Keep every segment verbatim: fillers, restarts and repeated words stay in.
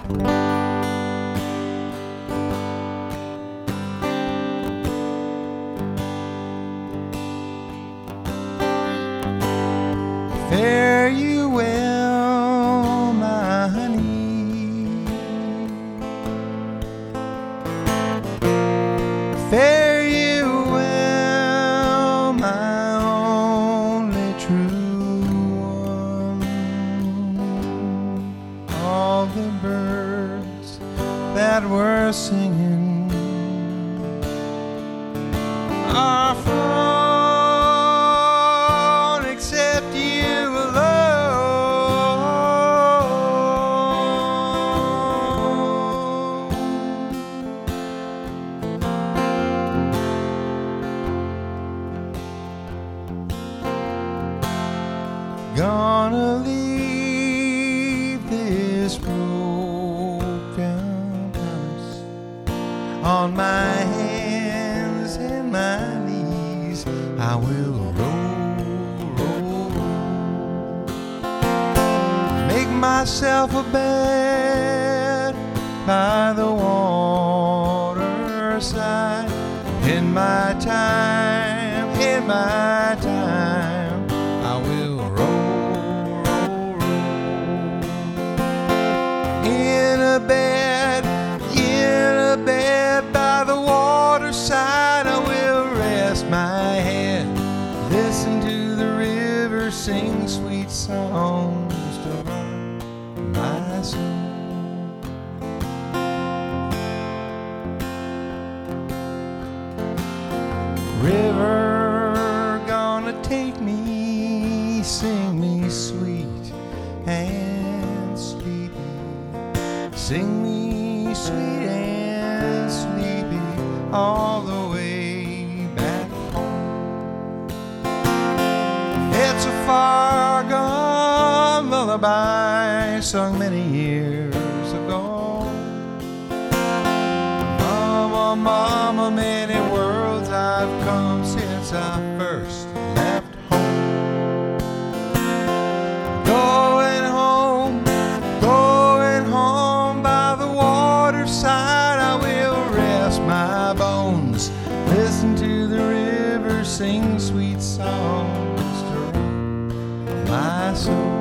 Fare you well, my honey. Fare you well, my only true one. All the birds that were singing are from gonna leave this broke-down house on my hands and my knees. I will roll, roll, roll, make myself a bed by the waterside. In my time, in my time, I will roll, roll, roll in a bed, in a bed by the waterside. I will rest my head, listen to the river sing sweet songs to my soul. River, gonna take me, sing me sweet and sleepy. Sing me sweet and sleepy all the way back home. It's a far gone lullaby sung many years ago. Mama, mama, many worlds I've come since I first left home. Going home, going home by the waterside. I will rest my bones, listen to the river sing sweet songs to my soul.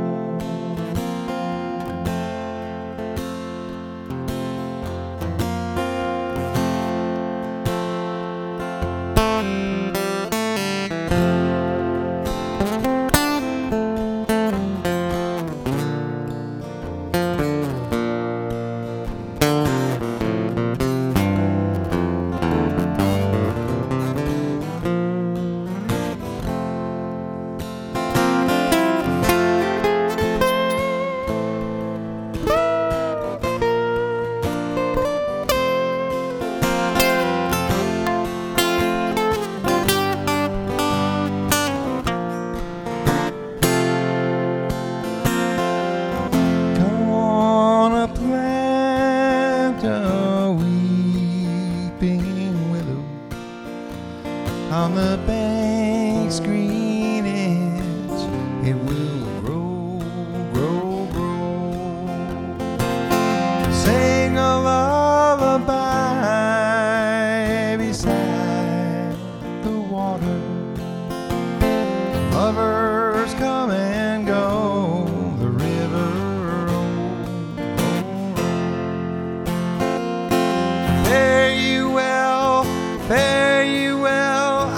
On the bank's green edge, it will grow, grow, grow. Sing a lullaby beside the water. Lovers come and go, the river rolls. Fare you well, fare you well.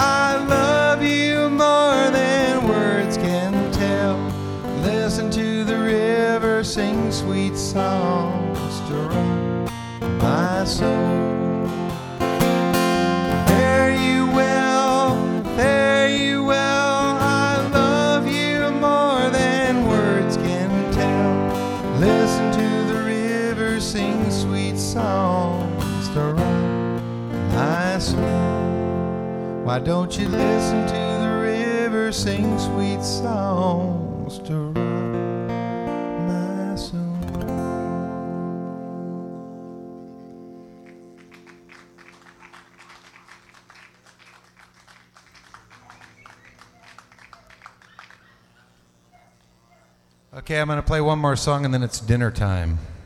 Listen to the river sing sweet songs to rock my soul. Fare you well, fare you well. I love you more than words can tell. Listen to the river sing sweet songs to rock my soul. Why don't you listen to the river sing sweet songs to rock my soul? Okay, I'm going to play one more song and then it's dinner time.